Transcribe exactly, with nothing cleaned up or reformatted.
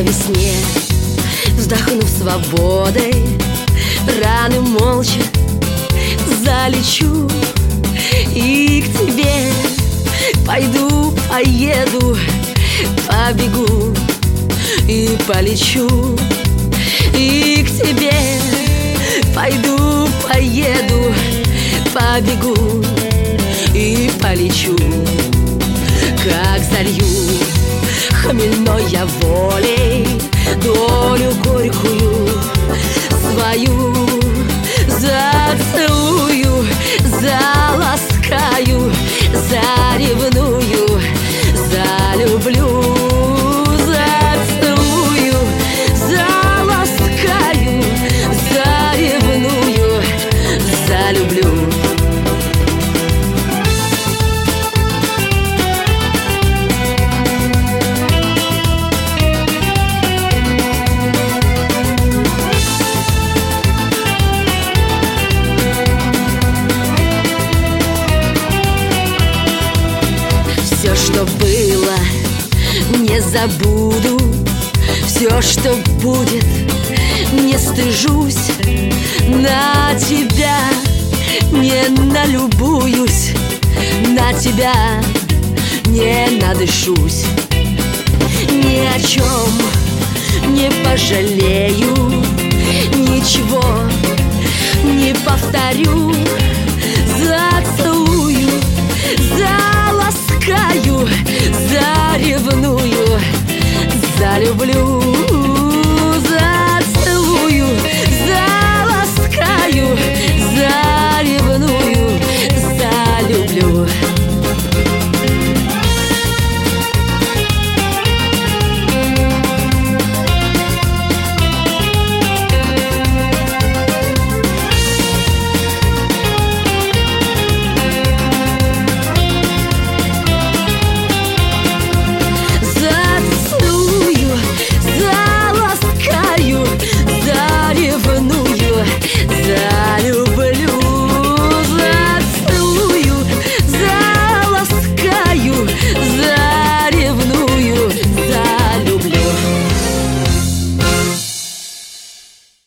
по весне, вздохнув свободой, раны молча залечу и к тебе пойду, поеду, побегу и полечу. И к тебе пойду, поеду, побегу и полечу. Как залью хмельной я волей долю горькую свою, зацелую, заласкаю, заревную, залюблю. Зацелую, заласкаю, заревную, залюблю. Все, что было, не забуду. Все, что будет, не стыжусь. На тебя не налюбуюсь, на тебя не надышусь. Ни о чем не пожалею, ничего не повторю. Зацелую, заласкаю, заревную, залюблю. Зацелую, заласкаю, заревную, залюблю.